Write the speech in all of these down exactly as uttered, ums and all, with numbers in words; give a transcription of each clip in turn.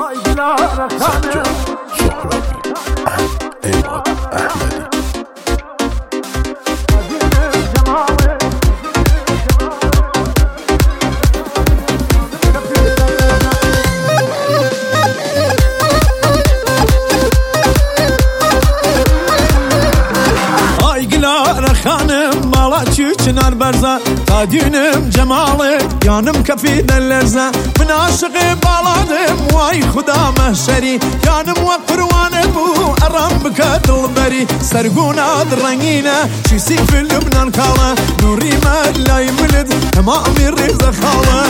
سجاد سهرابی عماد احمدی. خانم مالا چنار برزا تا دینم جماله یانم کفی دلرزا من عاشق بالادم وای خدا محشری یانم و پروانه بو ارام بکا دلبری سرگونا درنگینه چیسی فی لبنان کالا نوری ملای ملد تمامی ریزه خاله.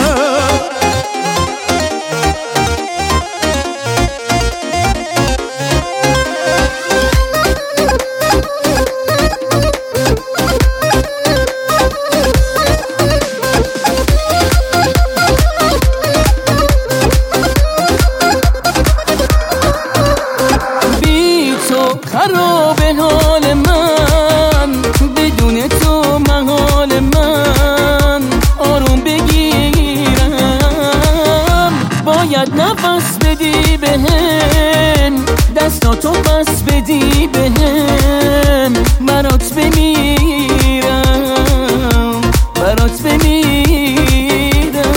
خراب حال من بدون تو محال من آروم بگیرم باید نفس بدی بهم دستاتو بس بدی بهم برات بمیرم برات بمیرم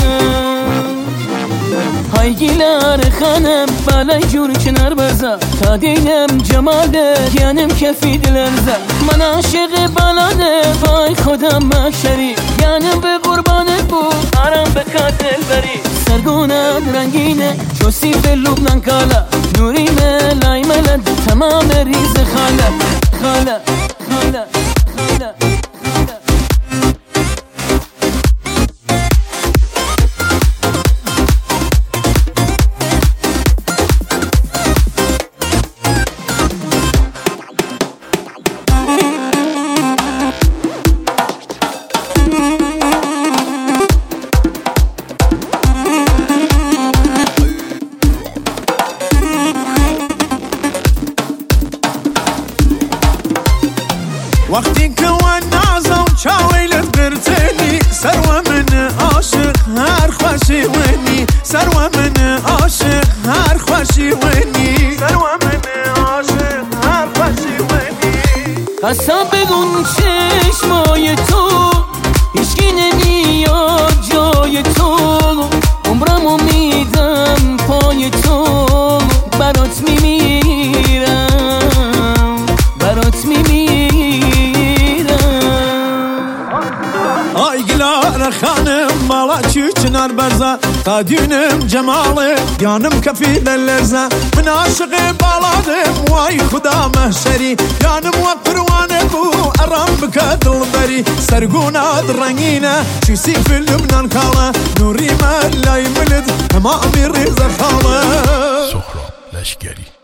های گیلار خانم بالای جور کنار بزا تا دینم جماله یانم کفی دلرزه من عاشق بالاده وای خدا محشری یانم به قربانت بود آرام به کاتل بری سرگونت رنگینه چو سیف لبنان کالا نوری ملای ملد تمام ریز خاله خاله خاله خاله. وقتی که نازم چاویلت برتنی سرو من عاشق هر خوشی ونی سرو من عاشق هر خوشی ونی سرو من عاشق هر خوشی ونی. قسم بگون چشمای تو هیچکی نمیاد جای تو عمرمو میدم پای تو برات میمیرم برات میمیرم. آی گلار خانم مالا چنار برزا تا دینم جماله یانم کفی دلرزا من عاشق بالادم وای خدا محشری یانم و پروانه بو ارام بکا دلبری سرگونا درنگینه چیسی فی لبنان کالا نوری ملای ملد تمامی ریزه خاله. سهراب لشگری.